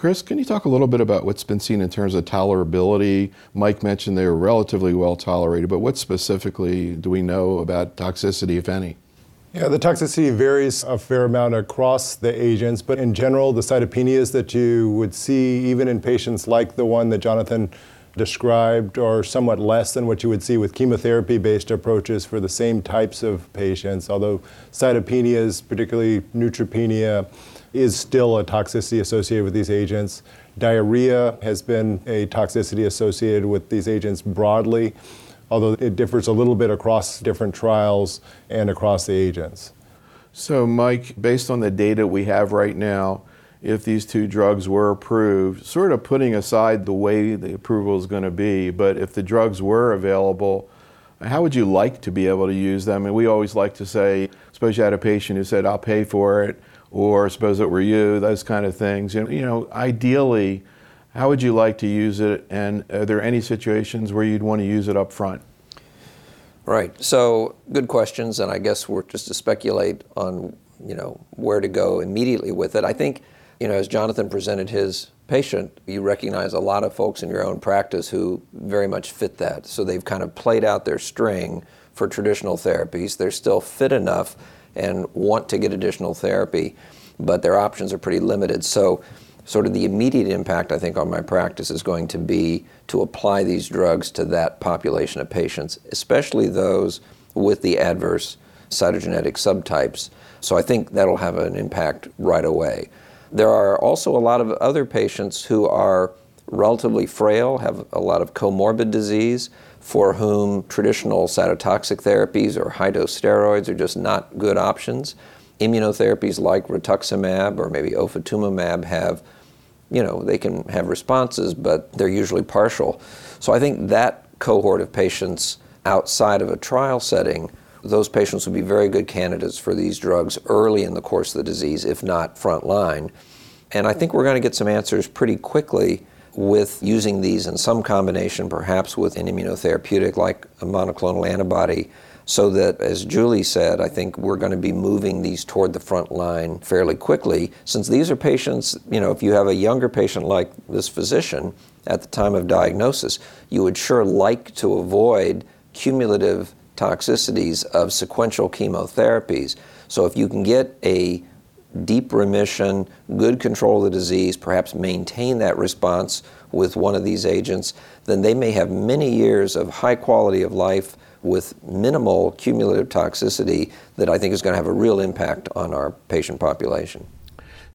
Chris, can you talk a little bit about what's been seen in terms of tolerability? Mike mentioned they were relatively well tolerated, but what specifically do we know about toxicity, if any? Yeah, the toxicity varies a fair amount across the agents, but in general, the cytopenias that you would see even in patients like the one that Jonathan described are somewhat less than what you would see with chemotherapy-based approaches for the same types of patients, although cytopenias, particularly neutropenia, is still a toxicity associated with these agents. Diarrhea has been a toxicity associated with these agents broadly, although it differs a little bit across different trials and across the agents. So Mike, based on the data we have right now, if these two drugs were approved, sort of putting aside the way the approval is going to be, but if the drugs were available, how would you like to be able to use them? And we always like to say, suppose you had a patient who said, I'll pay for it, or suppose it were you, those kind of things. Ideally, how would you like to use it, and are there any situations where you'd want to use it up front? Right. So good questions, and I guess we're just to speculate on, where to go immediately with it. I think, as Jonathan presented his patient, you recognize a lot of folks in your own practice who very much fit that. So they've kind of played out their string for traditional therapies. They're still fit enough and want to get additional therapy, but their options are pretty limited. So sort of the immediate impact, I think, on my practice is going to be to apply these drugs to that population of patients, especially those with the adverse cytogenetic subtypes. So I think that'll have an impact right away. There are also a lot of other patients who are relatively frail, have a lot of comorbid disease, for whom traditional cytotoxic therapies or high-dose steroids are just not good options. Immunotherapies like rituximab or maybe ofatumumab have, they can have responses, but they're usually partial. So I think that cohort of patients outside of a trial setting, those patients would be very good candidates for these drugs early in the course of the disease, if not front line. And I think we're going to get some answers pretty quickly with using these in some combination, perhaps with an immunotherapeutic like a monoclonal antibody, so that, as Julie said, I think we're going to be moving these toward the front line fairly quickly, since these are patients, if you have a younger patient like this physician at the time of diagnosis, you would sure like to avoid cumulative toxicities of sequential chemotherapies. So if you can get a deep remission, good control of the disease, perhaps maintain that response with one of these agents, then they may have many years of high quality of life with minimal cumulative toxicity that I think is going to have a real impact on our patient population.